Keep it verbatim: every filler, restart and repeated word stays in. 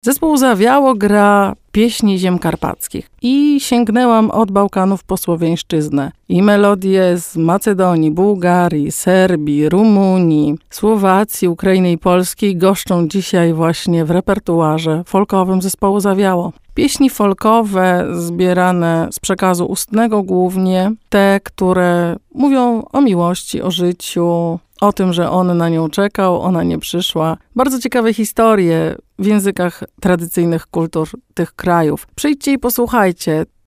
Zespół Zawiało gra pieśni ziem karpackich i sięgnęłam od Bałkanów po słowiańszczyznę. I melodie z Macedonii, Bułgarii, Serbii, Rumunii, Słowacji, Ukrainy i Polski goszczą dzisiaj właśnie w repertuarze folkowym zespołu Zawiało. Pieśni folkowe zbierane z przekazu ustnego głównie, te, które mówią o miłości, o życiu, o tym, że on na nią czekał, ona nie przyszła. Bardzo ciekawe historie w językach tradycyjnych kultur tych krajów. Przyjdźcie i posłuchajcie.